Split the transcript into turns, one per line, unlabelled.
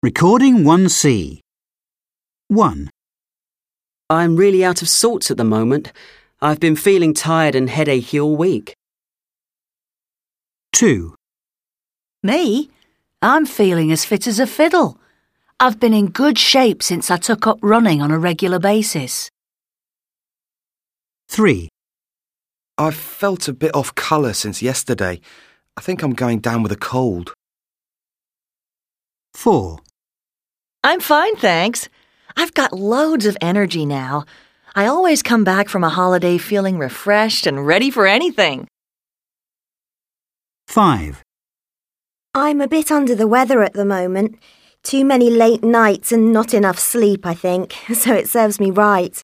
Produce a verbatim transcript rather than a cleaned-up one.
Recording one C. one.
I'm really out of sorts at the moment. I've been feeling tired and headachy all week.
two.
Me? I'm feeling as fit as a fiddle. I've been in good shape since I took up running on a regular basis.
three.
I've felt a bit off colour since yesterday. I think I'm going down with a cold.
four.
I'm fine, thanks. I've got loads of energy now. I always come back from a holiday feeling refreshed and ready for anything.
five.
I'm a bit under the weather at the moment. Too many late nights and not enough sleep, I think, so it serves me right.